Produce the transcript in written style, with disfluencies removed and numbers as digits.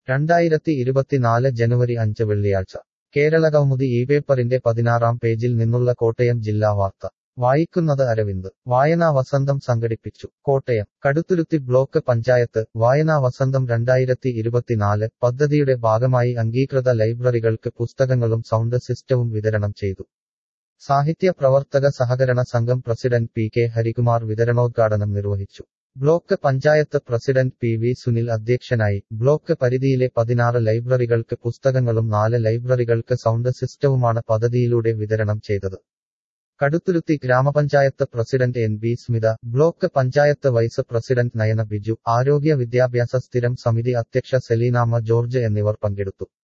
2024 ജനുവരി 5 വെള്ളിയാഴ്ച കേരളകൗമുദി പേപ്പറിന്റെ 16-ാം പേജിൽ നിന്നുള്ള കോട്ടയം ജില്ലാ വാർത്ത വായിക്കുന്നത് അരവിന്ദ്. വായനാ വസന്തം സംഘടിപ്പിച്ചു. കോട്ടയം കടുത്തുരുത്തി ബ്ലോക്ക് പഞ്ചായത്ത് വായനാ വസന്തം 2024 പദ്ധതിയുടെ ഭാഗമായി അംഗീകൃത ലൈബ്രറികൾക്ക് പുസ്തകങ്ങളും സൗണ്ട് സിസ്റ്റവും വിതരണം ചെയ്തു. സാഹിത്യ പ്രവർത്തക സഹകരണ സംഘം പ്രസിഡന്റ് പി.കെ. ഹരികുമാർ വിതരണോദ്ഘാടനം നിർവഹിച്ചു. Block panchayat president P V. Sunil അധ്യക്ഷനായി. ബ്ലോക്ക് പരിധിയിലെ 16 ലൈബ്രറികൾക്ക് പുസ്തകങ്ങളും 4 ലൈബ്രറികൾക്ക് സൗണ്ട് സിസ്റ്റവുമാണ് പദ്ധതിയിലൂടെ വിതരണം ചെയ്തത്. Kaduthuruthy grama panchayat president N B. Smitha, block panchayat vice president Nayana Biju, ആരോഗ്യ വിദ്യാഭ്യാസ സ്ഥിരം സമിതി അധ്യക്ഷ സെലീനാമ്മ ജോർജ് എന്നിവർ പങ്കെടുത്തു.